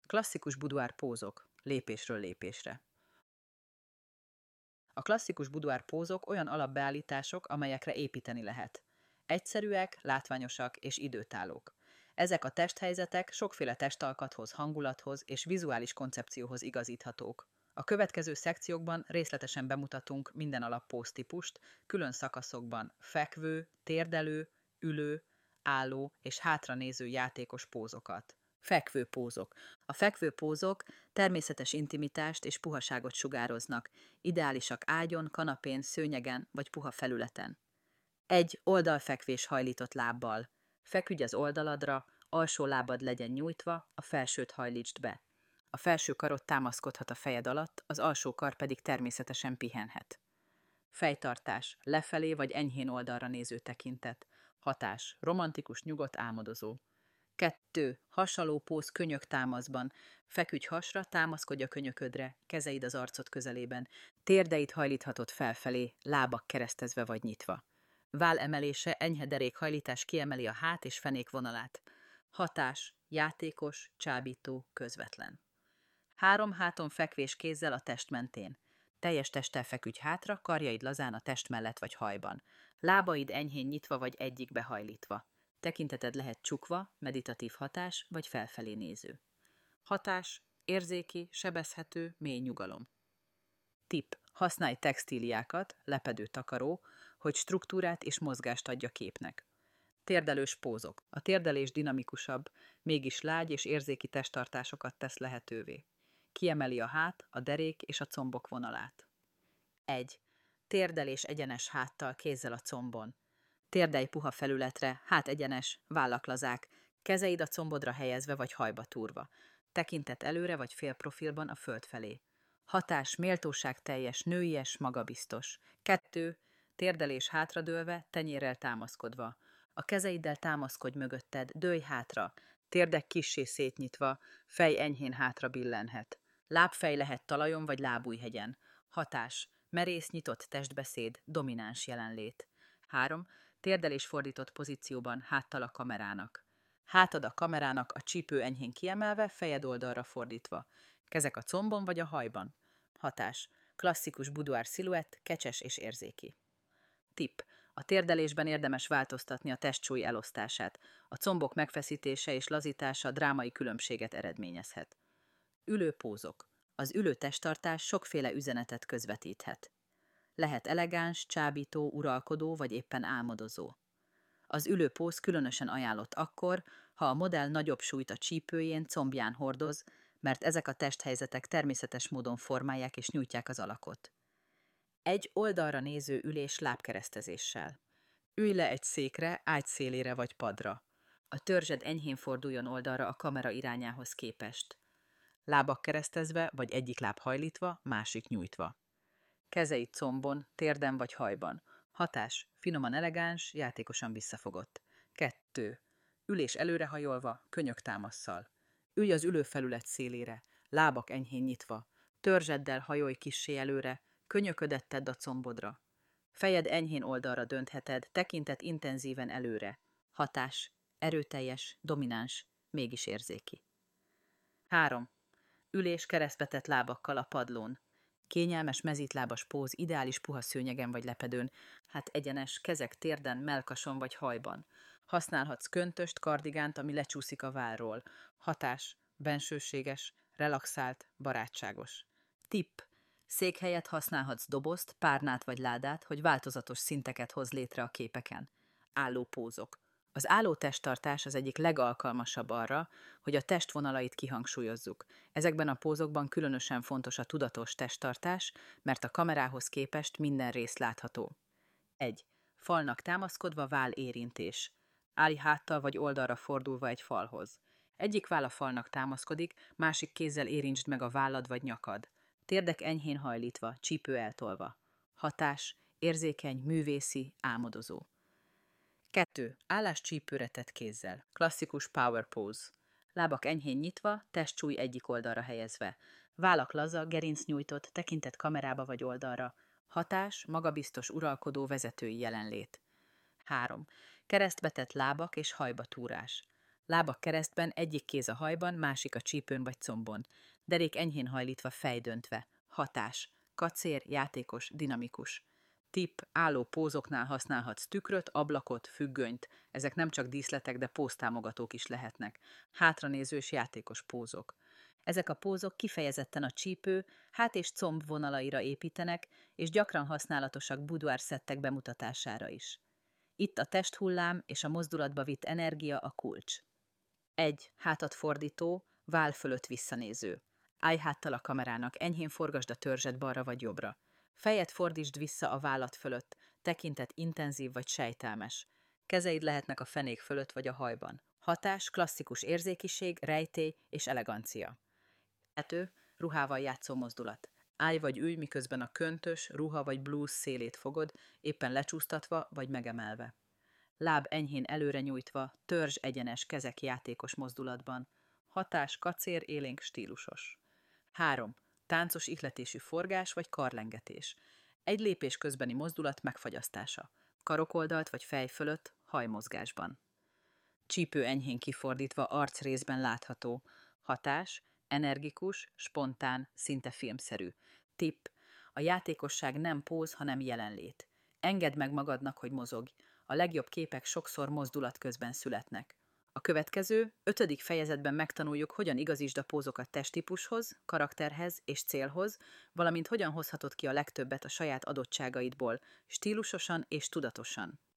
Klasszikus buduár pózok, lépésről lépésre. A klasszikus buduár pózok olyan alapbeállítások, amelyekre építeni lehet. Egyszerűek, látványosak és időtállók. Ezek a testhelyzetek sokféle testalkathoz, hangulathoz és vizuális koncepcióhoz igazíthatók. A következő szekciókban részletesen bemutatunk minden alappóztípust, külön szakaszokban fekvő, térdelő, ülő, álló és hátranéző játékos pózokat. Fekvő pózok. A fekvő pózok természetes intimitást és puhaságot sugároznak, ideálisak ágyon, kanapén, szőnyegen vagy puha felületen. 1. Oldalfekvés hajlított lábbal. Feküdj az oldaladra, alsó lábad legyen nyújtva, a felsőt hajlítsd be. A felső karod támaszkodhat a fejed alatt, az alsó kar pedig természetesen pihenhet. Fejtartás, lefelé vagy enyhén oldalra néző tekintet. Hatás, romantikus, nyugodt, álmodozó. 2. Hasaló póz könyök támaszban. Feküdj hasra, támaszkodj a könyöködre, kezeid az arcod közelében. Térdeid hajlíthatod felfelé, lábak keresztezve vagy nyitva. Váll emelése, enyhe derékhajlítás kiemeli a hát és fenék vonalát. Hatás, játékos, csábító, közvetlen. 3. Háton fekvés kézzel a test mentén. Teljes testtel feküdj hátra, karjaid lazán a test mellett vagy hajban. Lábaid enyhén nyitva vagy egyikbe hajlítva. Tekinteted lehet csukva, meditatív hatás vagy felfelé néző. Hatás, érzéki, sebezhető, mély nyugalom. Tipp. Használj textíliákat, lepedő takaró, hogy struktúrát és mozgást adja képnek. Térdelős pózok. A térdelés dinamikusabb, mégis lágy és érzéki testtartásokat tesz lehetővé. Kiemeli a hát, a derék és a combok vonalát. 1. Térdelés egyenes háttal, kézzel a combon. Térdelj puha felületre, hát egyenes, vállak lazák, kezeid a combodra helyezve vagy hajba túrva. Tekintet előre vagy félprofilban a föld felé. Hatás, méltóság teljes, nőies, magabiztos. 2. Térdelés hátradőlve, tenyérrel támaszkodva. A kezeiddel támaszkodj mögötted, dőlj hátra, térdek kissé szétnyitva, fej enyhén hátra billenhet. Lábfej lehet talajon vagy lábújhegyen. Hatás, merész nyitott testbeszéd, domináns jelenlét. 3. Térdelés fordított pozícióban, háttal a kamerának. Hátad a kamerának, a csípő enyhén kiemelve, fejed oldalra fordítva. Kezek a combon vagy a hajban. Hatás, klasszikus buduár sziluett, kecses és érzéki. Tipp. A térdelésben érdemes változtatni a testsúly elosztását. A combok megfeszítése és lazítása drámai különbséget eredményezhet. Ülőpózok. Az ülő testtartás sokféle üzenetet közvetíthet. Lehet elegáns, csábító, uralkodó vagy éppen álmodozó. Az ülőpóz különösen ajánlott akkor, ha a modell nagyobb súlyt a csípőjén, combján hordoz, mert ezek a testhelyzetek természetes módon formálják és nyújtják az alakot. 1. Oldalra néző ülés lábkeresztezéssel. Ülj le egy székre, ágy szélére vagy padra. A törzsed enyhén forduljon oldalra a kamera irányához képest. Lábak keresztezve vagy egyik láb hajlítva, másik nyújtva. Kezeid combon, térden vagy hajban. Hatás, finoman elegáns, játékosan visszafogott. 2. Ülés előrehajolva, könyök támasszal. Ülj az ülőfelület szélére, lábak enyhén nyitva. Törzseddel hajolj kissé előre, könyöködet tedd a combodra. Fejed enyhén oldalra döntheted, tekintet intenzíven előre. Hatás, erőteljes, domináns, mégis érzéki. 3. Ülés keresztbetett lábakkal a padlón. Kényelmes mezítlábas póz, ideális puha szőnyegen vagy lepedőn, hát egyenes, kezek térden, mellkason vagy hajban. Használhatsz köntöst, kardigánt, ami lecsúszik a vállról. Hatás, bensőséges, relaxált, barátságos. Tipp. Székhelyet használhatsz dobozt, párnát vagy ládát, hogy változatos szinteket hoz létre a képeken. Álló pózok. Az álló testtartás az egyik legalkalmasabb arra, hogy a testvonalait kihangsúlyozzuk. Ezekben a pózokban különösen fontos a tudatos testtartás, mert a kamerához képest minden rész látható. 1. Falnak támaszkodva váll érintés. Állj háttal vagy oldalra fordulva egy falhoz. Egyik váll a falnak támaszkodik, másik kézzel érintsd meg a vállad vagy nyakad. Térdek enyhén hajlítva, csípő eltolva. Hatás, érzékeny, művészi, álmodozó. 2. Állás csípőre tett kézzel. Klasszikus power pose. Lábak enyhén nyitva, testsúly egyik oldalra helyezve. Vállak laza, gerinc nyújtott, tekintet kamerába vagy oldalra. Hatás, magabiztos, uralkodó, vezetői jelenlét. 3. Keresztbetett lábak és hajba túrás. Lábak keresztben, egyik kéz a hajban, másik a csípőn vagy combon. Derék enyhén hajlítva, fejdöntve. Hatás. Kacér, játékos, dinamikus. Tipp, álló pózoknál használhatsz tükröt, ablakot, függönyt. Ezek nem csak díszletek, de póztámogatók is lehetnek. Hátranézős játékos pózok. Ezek a pózok kifejezetten a csípő, hát és comb vonalaira építenek, és gyakran használatosak buduár szettek bemutatására is. Itt a testhullám és a mozdulatba vitt energia a kulcs. 1. Hátat fordító, váll fölött visszanéző. Állj háttal a kamerának, enyhén forgasd a törzset balra vagy jobbra. Fejet fordítsd vissza a vállat fölött, tekintet intenzív vagy sejtelmes. Kezeid lehetnek a fenék fölött vagy a hajban. Hatás, klasszikus érzékiség, rejtély és elegancia. 2. Ruhával játszó mozdulat. Állj vagy ülj, miközben a köntös, ruha vagy blúz szélét fogod, éppen lecsúsztatva vagy megemelve. Láb enyhén előre nyújtva, törzs egyenes, kezek játékos mozdulatban. Hatás, kacér, élénk, stílusos. 3. Táncos ihletésű forgás vagy karlengetés. Egy lépés közbeni mozdulat megfagyasztása. Karokoldalt vagy fej fölött, hajmozgásban. Csípő enyhén kifordítva, arcrészben látható. Hatás, energikus, spontán, szinte filmszerű. Tipp, a játékosság nem póz, hanem jelenlét. Engedd meg magadnak, hogy mozogj. A legjobb képek sokszor mozdulat közben születnek. A következő, 5. fejezetben megtanuljuk, hogyan igazítsd a pózokat testtípushoz, karakterhez és célhoz, valamint hogyan hozhatod ki a legtöbbet a saját adottságaidból, stílusosan és tudatosan.